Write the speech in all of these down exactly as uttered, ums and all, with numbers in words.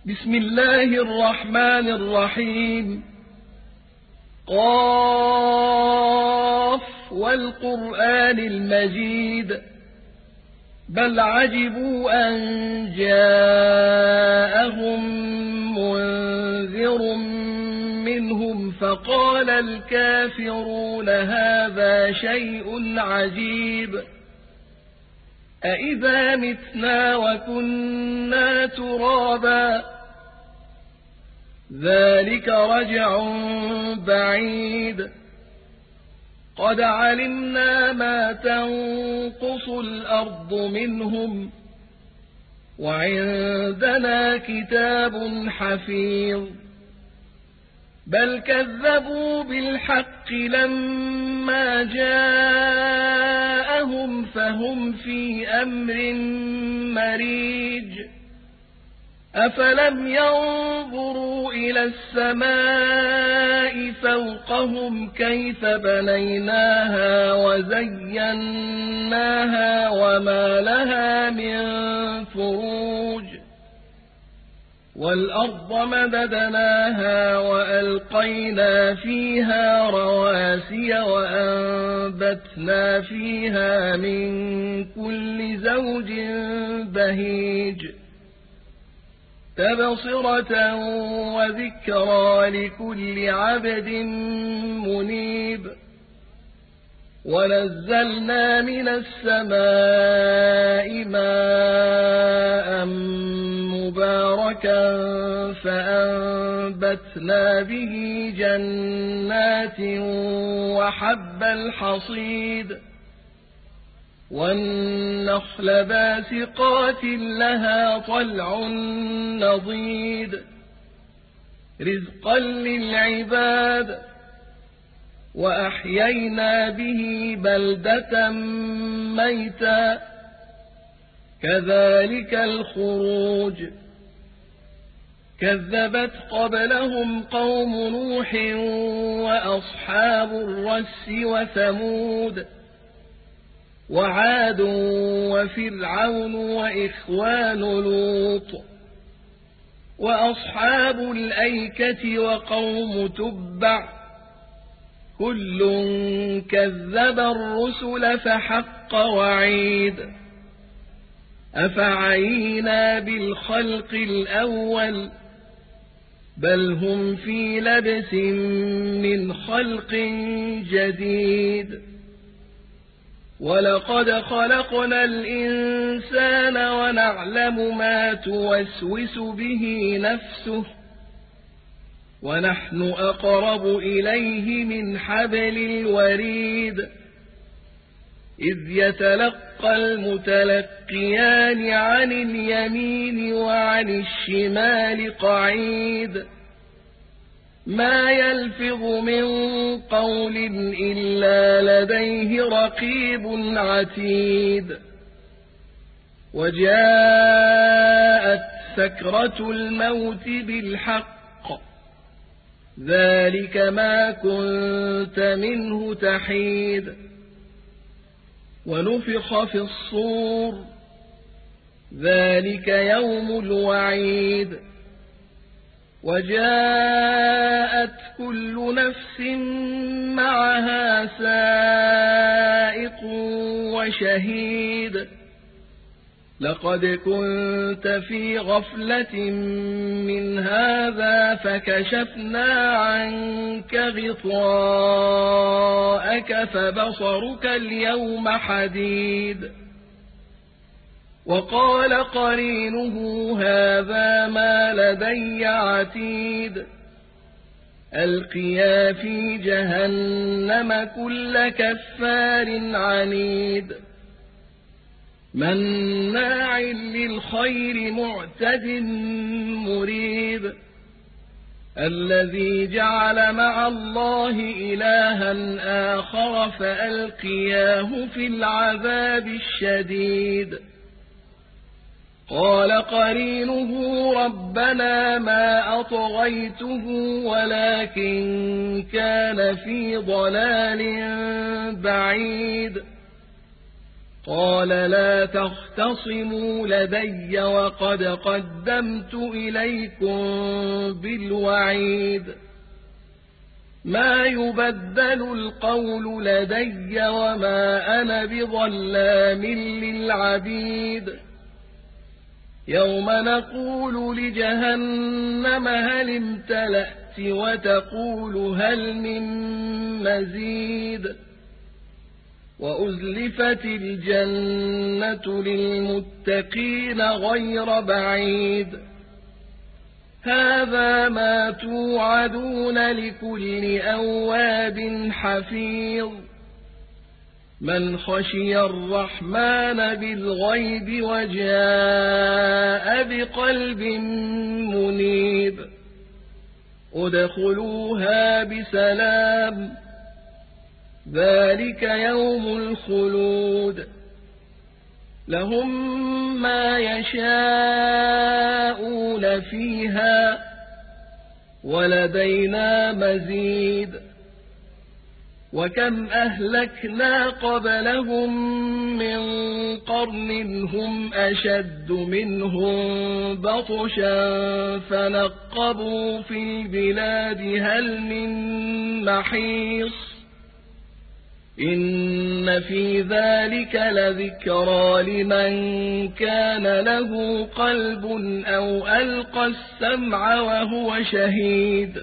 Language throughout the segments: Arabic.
بسم الله الرحمن الرحيم. قاف والقرآن المجيد بل عجبوا أن جاءهم منذر منهم فقال الكافرون هذا شيء عجيب أإذا متنا وكنا ترابا ذلك رجع بعيد قد علمنا ما تنقص الأرض منهم وعندنا كتاب حفيظ بل كذبوا بالحق لما جاءهم فهم في أمر مريج أفلم ينظروا إلى السماء فوقهم كيف بنيناها وزيناها وما لها من فروج والأرض مددناها وألقينا فيها رواسي وأنبتنا فيها من كل زوج بهيج تبصرة وذكرى لكل عبد منيب ونزلنا من السماء ماء مباركا فأنبتنا به جنات وحب الحصيد والنخل باسقات لها طلع نضيد رزقا للعباد وأحيينا به بلدة ميتا كذلك الخروج كذبت قبلهم قوم نوح وأصحاب الرس وثمود وعاد وفرعون وإخوان لوط وأصحاب الأيكة وقوم تبع كل كذب الرسل فحق وعيد أفعينا بالخلق الأول بل هم في لبس من خلق جديد ولقد خلقنا الإنسان ونعلم ما توسوس به نفسه ونحن أقرب إليه من حبل الوريد إذ يتلقى المتلقيان عن اليمين وعن الشمال قعيد ما يلفظ من قول إلا لديه رقيب عتيد وجاءت سكرة الموت بالحق ذلك ما كنت منه تحيد ونفخ في الصور ذلك يوم الوعيد وجاءت كل نفس معها سائق وشهيد لقد كنت في غفلة من هذا فكشفنا عنك غطاءك فبصرك اليوم حديد وقال قرينه هذا ما لدي عتيد ألقيا في جهنم كل كفار عنيد مناع للخير معتد مريب الذي جعل مع الله إلها آخر فألقياه في العذاب الشديد قال قرينه ربنا ما أطغيته ولكن كان في ضلال بعيد قال لا تختصموا لدي وقد قدمت إليكم بالوعيد ما يبدل القول لدي وما أنا بظلام للعبيد يوم نقول لجهنم هل امتلأت وتقول هل من مزيد وأزلفت الجنة للمتقين غير بعيد هذا ما توعدون لكل أواب حفيظ من خشي الرحمن بالغيب وجاء بقلب منيب ادخلوها بسلام ذلك يوم الخلود لهم ما يشاءون فيها ولدينا مزيد وكم أهلكنا قبلهم من قرن هم أشد منهم بطشا فنقبوا في البلاد هل من محيص إن في ذلك لذكرى لمن كان له قلب أو ألقى السمع وهو شهيد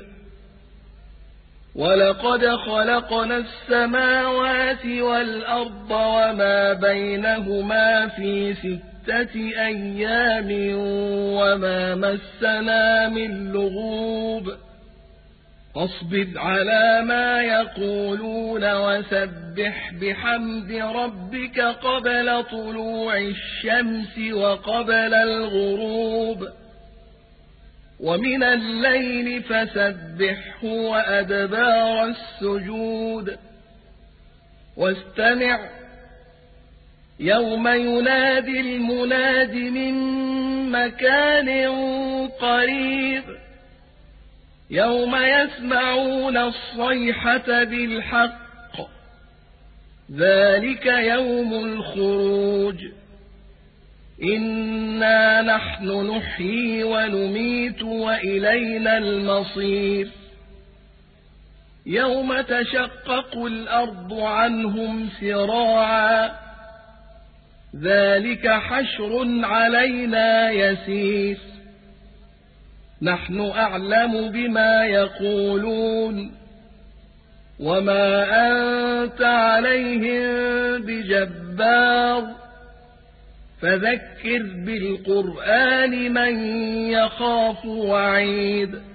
ولقد خلقنا السماوات والأرض وما بينهما في ستة أيام وما مسنا من لغوب فاصبر على ما يقولون وسبح بحمد ربك قبل طلوع الشمس وقبل الغروب ومن الليل فسبحه وأدبار السجود واستمع يوم ينادي المناد من مكان قريب يوم يسمعون الصيحة بالحق ذلك يوم الخروج إنا نحن نحيي ونميت وإلينا المصير يوم تشقق الأرض عنهم سراعا ذلك حشر علينا يسير نحن أعلم بما يقولون وما أنت عليهم بجبار فذكر بالقرآن من يخاف وعيد